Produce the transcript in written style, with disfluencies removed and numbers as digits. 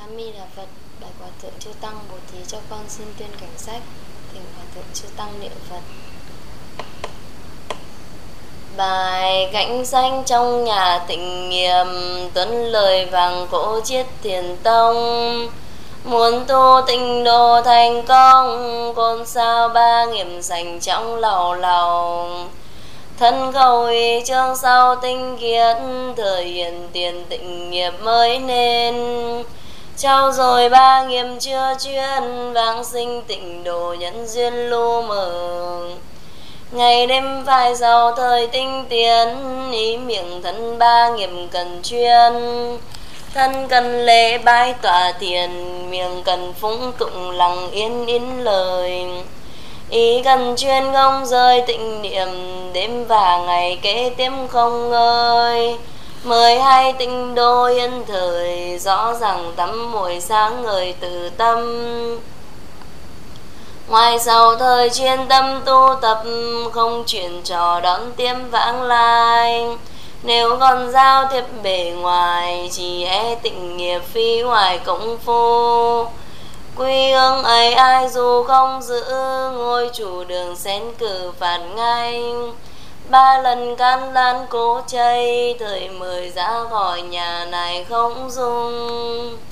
A Mi Đà Phật. Bài Hòa Thượng Chư Tăng Bồ Thí cho con xin tuyên cảnh sách. Thỉnh Hòa Thượng Chư Tăng niệm Phật. Bài cảnh danh trong nhà tịnh nghiệp, tuấn lời vàng cỗ chiết thiền tông. Muốn tu tịnh độ thành công, côn sao ba nghiệp sành trong lầu lầu. Thân khẩu ý chương sau tinh khiết, thời hiện tiền tịnh nghiệp mới nên. Trao rồi ba nghiệp chưa chuyên, vãng sinh tịnh độ nhân duyên lu mờ. Ngày đêm phải giàu thời tinh tiến, ý miệng thân ba nghiệp cần chuyên. Thân cần lễ bái tọa thiền, miệng cần phúng tụng lặng yên in lời. Ý cần chuyên không rơi tịnh niệm, đêm và ngày kế tiếp không ngơi. 12 tịnh đô yên thời, rõ ràng tắm muội sáng ngời từ tâm. Ngoài sau thời chuyên tâm tu tập, không chuyện trò đón tiếp vãng lai. Nếu còn giao tiếp bề ngoài, chỉ e tịnh nghiệp phi ngoài công phu. Quy ương ấy ai dù không giữ, ngôi chủ đường xén cử phạt ngay. 3 lần can lan cố chay, thời mời ra khỏi nhà này không dung.